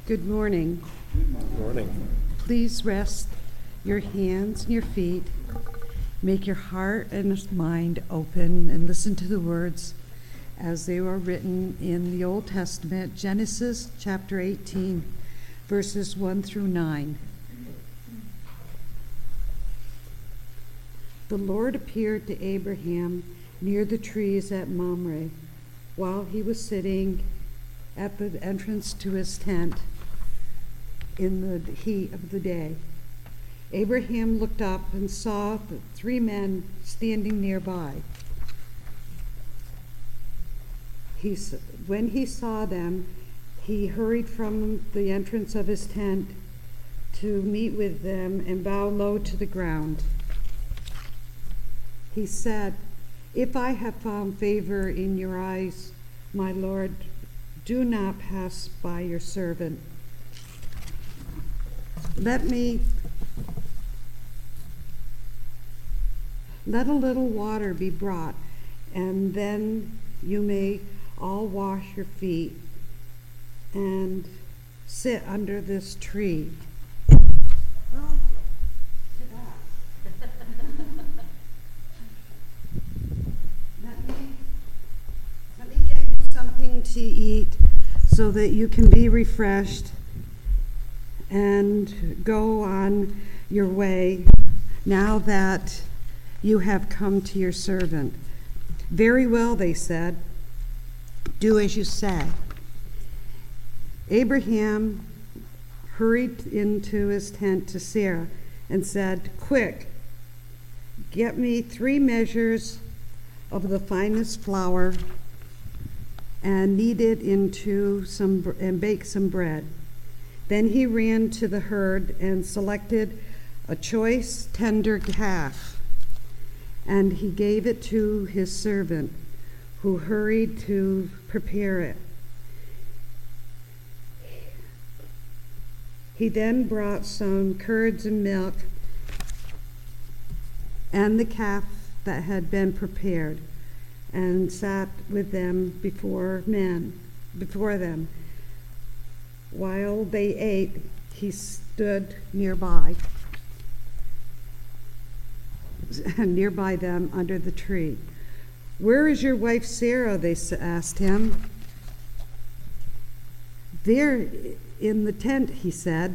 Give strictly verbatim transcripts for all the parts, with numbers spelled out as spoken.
Good morning. Good morning. Please rest your hands and your feet. Make your heart and mind open and listen to the words as they were written in the Old Testament, Genesis chapter eighteen, verses one through nine. The Lord appeared to Abraham near the trees at Mamre while he was sitting at the entrance to his tent in the heat of the day. Abraham looked up and saw the three men standing nearby. He, when he saw them, he hurried from the entrance of his tent to meet with them and bow low to the ground. He said, "If I have found favor in your eyes, my Lord, do not pass by your servant. Let me, let a little water be brought, and then you may all wash your feet and sit under this tree." Well, let me, let me get you something to eat so that you can be refreshed and go on your way now that you have come to your servant. "Very well," they said. "Do as you say." Abraham hurried into his tent to Sarah and said, "Quick, get me three measures of the finest flour and knead it into some and bake some bread." Then he ran to the herd and selected a choice tender calf, and he gave it to his servant, who hurried to prepare it. He then brought some curds and milk and the calf that had been prepared, and sat with them before men, before them. While they ate, he stood nearby, nearby them under the tree. "Where is your wife Sarah?" they asked him. "There in the tent," he said.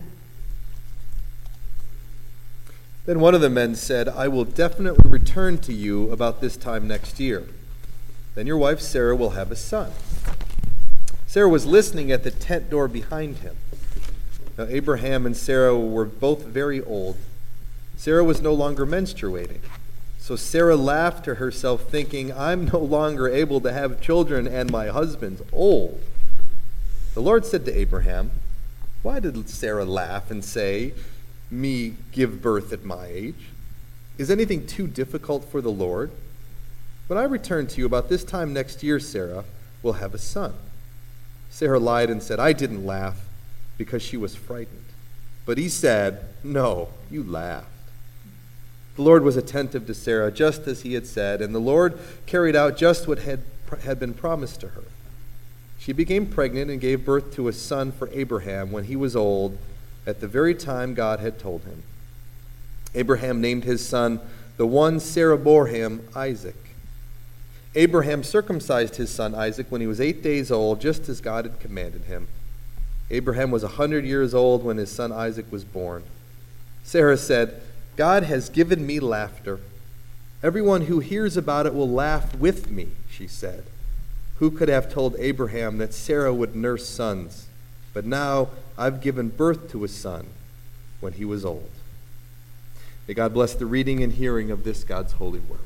Then one of the men said, "I will definitely return to you about this time next year. Then your wife Sarah will have a son." Sarah was listening at the tent door behind him. Now Abraham and Sarah were both very old. Sarah was no longer menstruating. So Sarah laughed to herself, thinking, "I'm no longer able to have children, and my husband's old." The Lord said to Abraham, "Why did Sarah laugh and say, 'Me give birth at my age'? Is anything too difficult for the Lord? When I return to you about this time next year, Sarah will have a son." Sarah lied and said, "I didn't laugh," because she was frightened. But he said, "No, you laughed." The Lord was attentive to Sarah, just as he had said, and the Lord carried out just what had, had been promised to her. She became pregnant and gave birth to a son for Abraham when he was old, at the very time God had told him. Abraham named his son, the one Sarah bore him, Isaac. Abraham circumcised his son Isaac when he was eight days old, just as God had commanded him. Abraham was a hundred years old when his son Isaac was born. Sarah said, "God has given me laughter. Everyone who hears about it will laugh with me," she said. Who could have told Abraham that Sarah would nurse sons? But now I've given birth to a son when he was old. May God bless the reading and hearing of this God's holy word.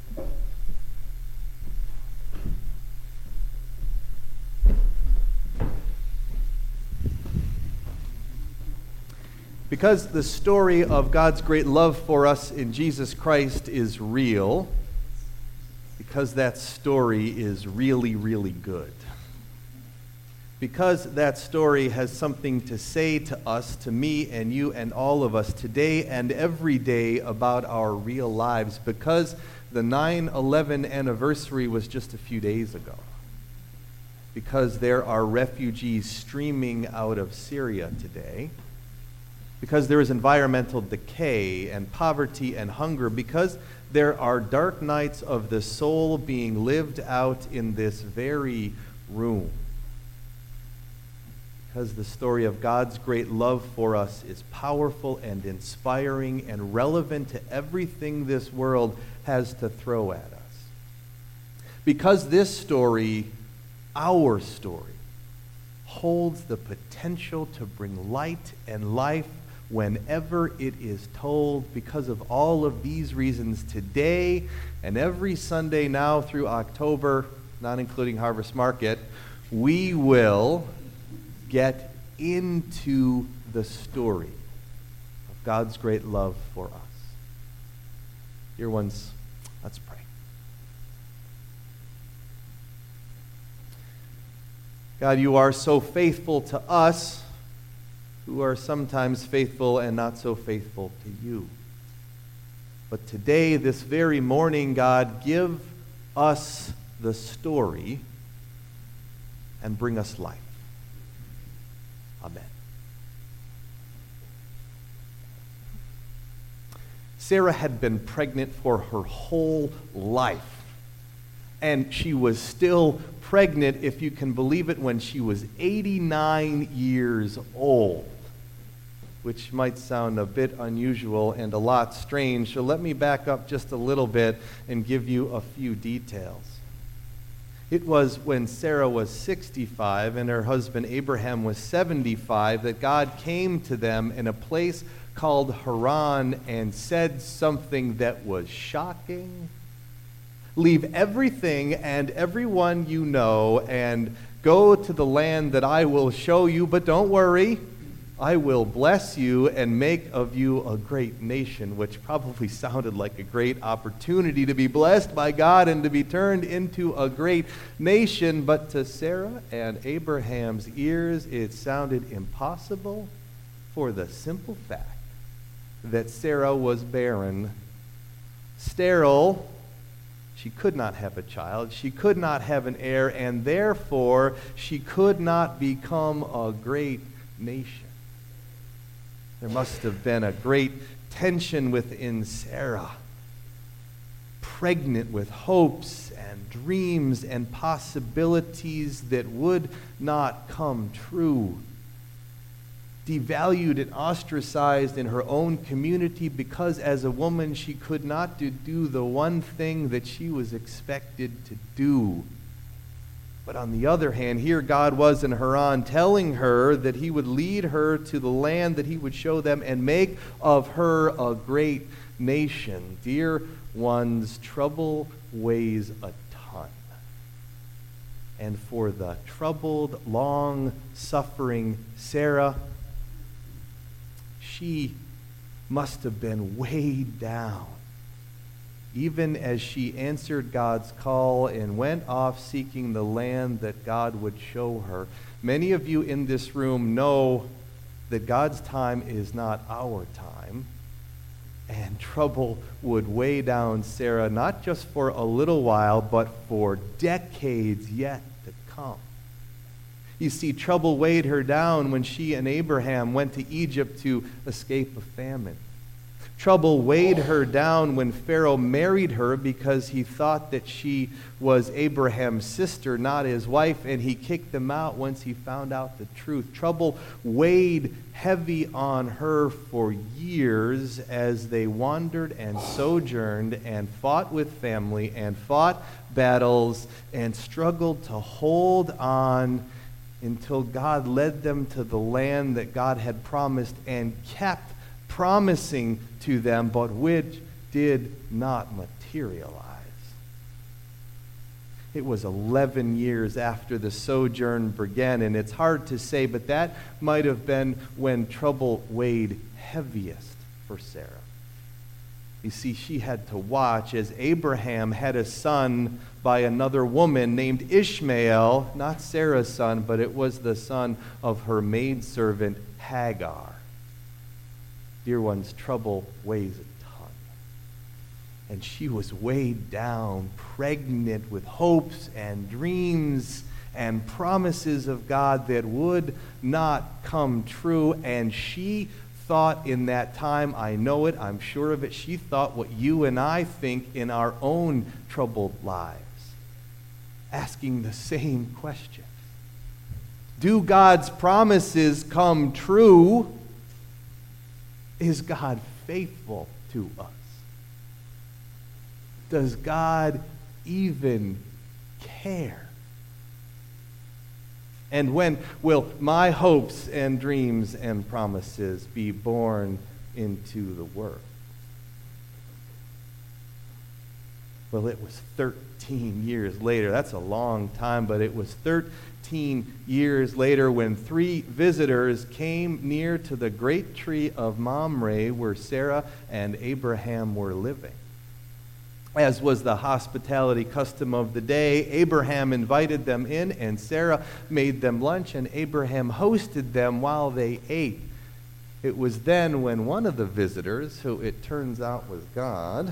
Because the story of God's great love for us in Jesus Christ is real, because that story is really, really good, because that story has something to say to us, to me and you and all of us today and every day about our real lives, because the nine eleven anniversary was just a few days ago. because there are refugees streaming out of Syria today, because there is environmental decay and poverty and hunger, because there are dark nights of the soul being lived out in this very room. Because the story of God's great love for us is powerful and inspiring and relevant to everything this world has to throw at us. Because this story, our story, holds the potential to bring light and life whenever it is told. Because of all of these reasons, today and every Sunday now through October, not including Harvest Market, we will get into the story of God's great love for us. Dear ones, let's pray. God, you are so faithful to us, who are sometimes faithful and not so faithful to you. But today, this very morning, God, give us the story and bring us life. Amen. Sarah had been pregnant for her whole life. And she was still pregnant, if you can believe it, when she was eighty-nine years old, which might sound a bit unusual and a lot strange. So let me back up just a little bit and give you a few details. It was when Sarah was sixty-five and her husband Abraham was seventy-five that God came to them in a place called Haran and said something that was shocking. Leave everything and everyone you know and go to the land that I will show you, but don't worry, I will bless you and make of you a great nation, which probably sounded like a great opportunity to be blessed by God and to be turned into a great nation. But to Sarah and Abraham's ears, it sounded impossible for the simple fact that Sarah was barren, sterile. She could not have a child. She could not have an heir, and therefore she could not become a great nation. There must have been a great tension within Sarah, pregnant with hopes and dreams and possibilities that would not come true. Devalued and ostracized in her own community because as a woman she could not do the one thing that she was expected to do. But on the other hand, here God was in Haran telling her that he would lead her to the land that he would show them and make of her a great nation. Dear ones, trouble weighs a ton. And for the troubled, long-suffering Sarah, she must have been weighed down, even as she answered God's call and went off seeking the land that God would show her. Many of you in this room know that God's time is not our time, and trouble would weigh down Sarah, not just for a little while, but for decades yet to come. You see, trouble weighed her down when she and Abraham went to Egypt to escape a famine. Trouble weighed her down when Pharaoh married her because he thought that she was Abraham's sister, not his wife, and he kicked them out once he found out the truth. Trouble weighed heavy on her for years as they wandered and sojourned and fought with family and fought battles and struggled to hold on until God led them to the land that God had promised and kept promising to them, but which did not materialize. It was eleven years after the sojourn began, and it's hard to say, but that might have been when trouble weighed heaviest for Sarah. You see, she had to watch as Abraham had a son by another woman named Ishmael, not Sarah's son, but it was the son of her maidservant Hagar. Dear ones, trouble weighs a ton. And she was weighed down, pregnant with hopes and dreams and promises of God that would not come true. And she thought in that time, I know it, I'm sure of it, she thought what you and I think in our own troubled lives, asking the same question. Do God's promises come true? Is God faithful to us? Does God even care? And when will my hopes and dreams and promises be born into the world? Well, it was thirteen years later. That's a long time, but it was thirteen years later when three visitors came near to the great tree of Mamre where Sarah and Abraham were living. As was the hospitality custom of the day, Abraham invited them in, and Sarah made them lunch, and Abraham hosted them while they ate. It was then when one of the visitors, who it turns out was God,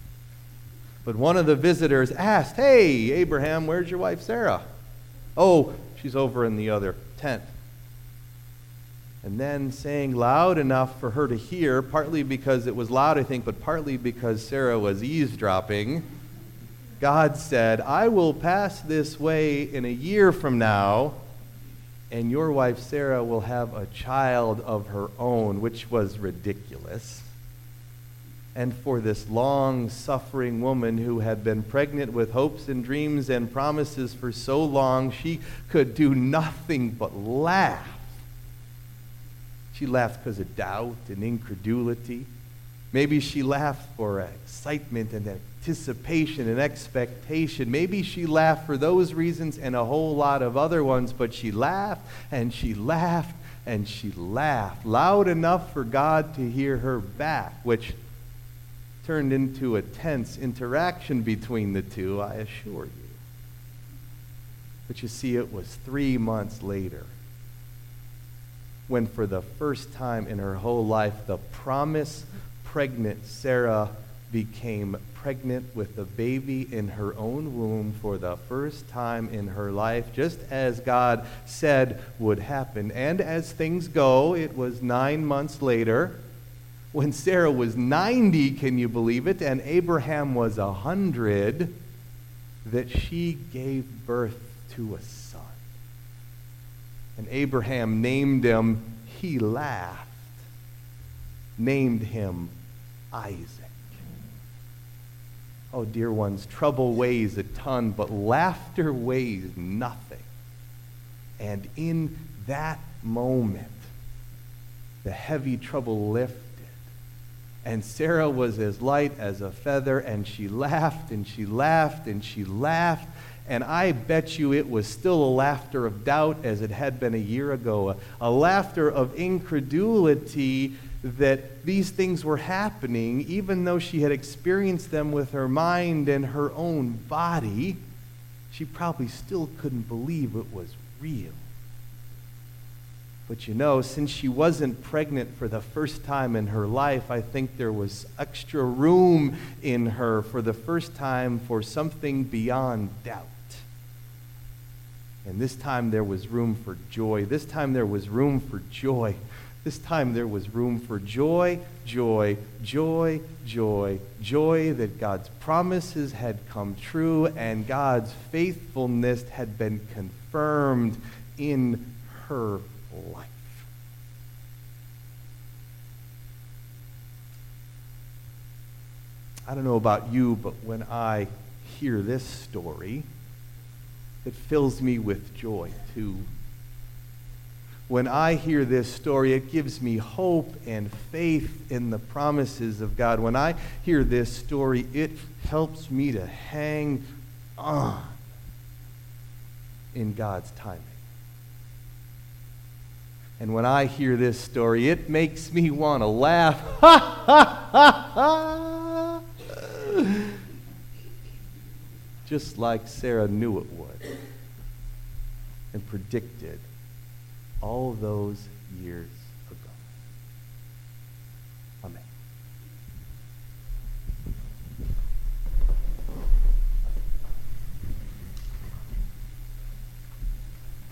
but one of the visitors asked, "Hey, Abraham, where's your wife Sarah?" "Oh, she's over in the other tent." And then saying loud enough for her to hear, partly because it was loud, I think, but partly because Sarah was eavesdropping, God said, "I will pass this way in a year from now, and your wife Sarah will have a child of her own," which was ridiculous. And for this long-suffering woman who had been pregnant with hopes and dreams and promises for so long, she could do nothing but laugh. She laughed because of doubt and incredulity. Maybe she laughed for excitement and anticipation and expectation. Maybe she laughed for those reasons and a whole lot of other ones, but she laughed and she laughed and she laughed loud enough for God to hear her back, which turned into a tense interaction between the two, I assure you. But you see, it was three months later when for the first time in her whole life, the promise-pregnant Sarah became pregnant with a baby in her own womb for the first time in her life, just as God said would happen. And as things go, it was nine months later, when Sarah was ninety, can you believe it, and Abraham was a hundred, that she gave birth to a son. And Abraham named him, he laughed, named him Isaac. Oh, dear ones, trouble weighs a ton, but laughter weighs nothing. And in that moment, the heavy trouble lifted. And Sarah was as light as a feather, and she laughed, and she laughed, and she laughed. And I bet you it was still a laughter of doubt as it had been a year ago, a, a laughter of incredulity that these things were happening, even though she had experienced them with her mind and her own body. She probably still couldn't believe it was real. But you know, since she wasn't pregnant for the first time in her life, I think there was extra room in her for the first time for something beyond doubt. And this time there was room for joy. This time there was room for joy. This time there was room for joy, joy, joy, joy, joy that God's promises had come true and God's faithfulness had been confirmed in her life. I don't know about you, but when I hear this story, it fills me with joy too. When I hear this story, it gives me hope and faith in the promises of God. When I hear this story, it helps me to hang on in God's timing. And when I hear this story, it makes me want to laugh. Ha ha ha ha! Just like Sarah knew it would and predicted all those years